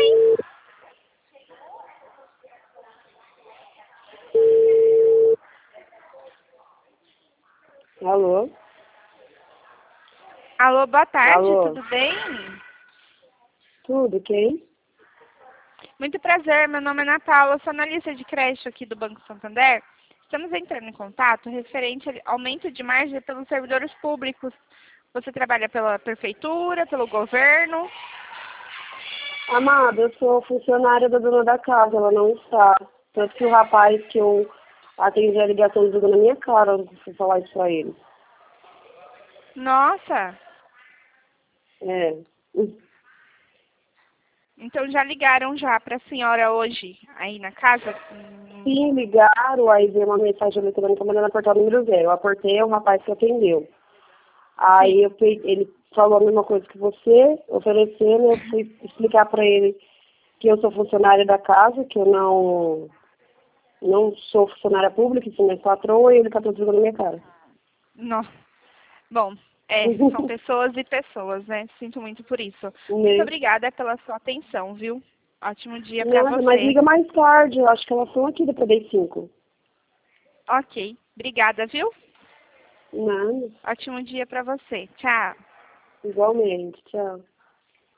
bem. Alô? Alô, boa tarde, Alô? tudo bem? Tudo, quem? Muito prazer, meu nome é Ana Paula, sou analista de crédito aqui do Banco Santander. Estamos entrando em contato referente ao aumento de margem pelos servidores públicos. Você trabalha pela prefeitura, pelo governo? Amada, eu sou funcionária da dona da casa, ela não está. Tanto que o rapaz que eu atendi a ligação jogou na minha cara, eu fui falar isso pra ele. Nossa, É. então já ligaram já para a senhora hoje aí na casa? Sim, ligaram, aí veio uma mensagem eletrônica mandando apertar o número 0. Eu apertei, é o rapaz que atendeu. Aí Sim. ele falou a mesma coisa que você, oferecendo, eu fui explicar pra ele que eu sou funcionária da casa, que eu não sou funcionária pública, sou minha patroa, e ele tá todo jogando na minha cara. Não. Bom, são pessoas e pessoas, né? Sinto muito por isso. Muito Né? obrigada pela sua atenção, viu? Ótimo dia para Nada, mas você. liga mais tarde, eu acho que elas estão aqui depois das 5. Ok. Obrigada, viu? Nada, Ótimo dia para você. Tchau. igualmente, tchau.